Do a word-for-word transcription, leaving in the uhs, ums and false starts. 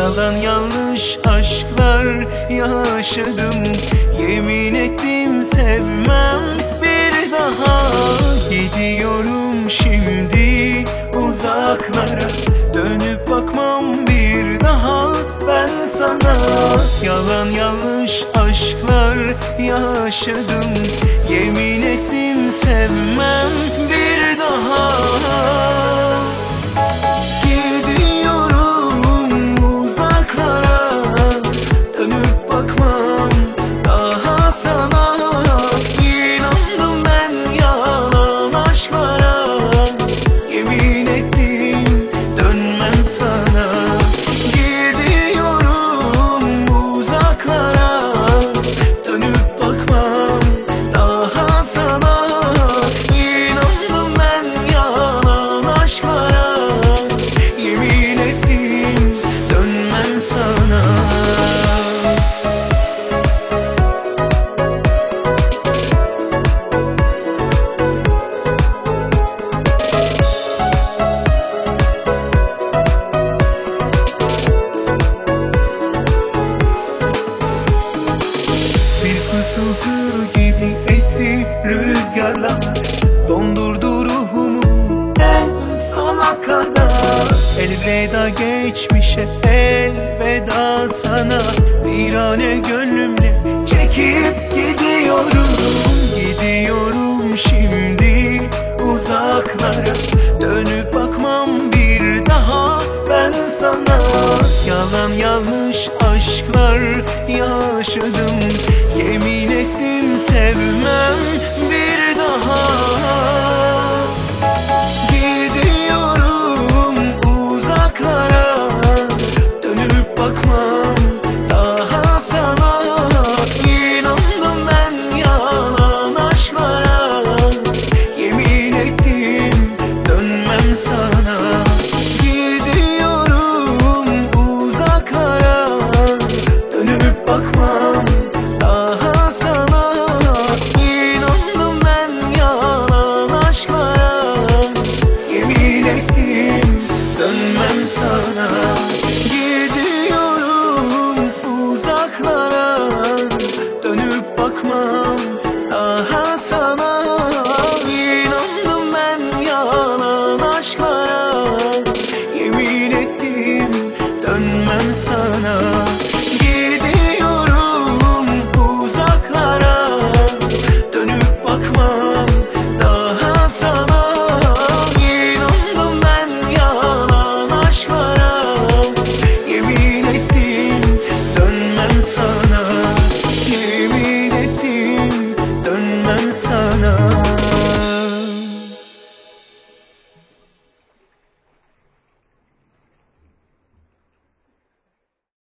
Yalan yanlış aşklar yaşadım. Yemin ettim sevmem bir daha. Gidiyorum şimdi uzaklara, dönüp bakmam bir daha ben sana. Yalan yanlış aşklar yaşadım. Yemin ettim sevmem bir daha. Gidiyorum uzaklara, dönüp bakmam daha sana. İnandım ben yalan aşklara, yemin ettim dönmem sana. Gidiyorum uzaklara, dönüp bakmam daha sana. İnandım ben yalan aşklara, yemin ettim dönmem sana. Bir fısıltı gibi esti rüzgarlar, dondurdu ruhumu en sona kadar. Elveda geçmişe, elveda sana. Virane gönlümle çekip gidiyorum. Gidiyorum şimdi uzaklara, dönüp bakmam bir daha ben sana. Yalan yanlış aşklar yaşadım. Yemin ettim sevmem bir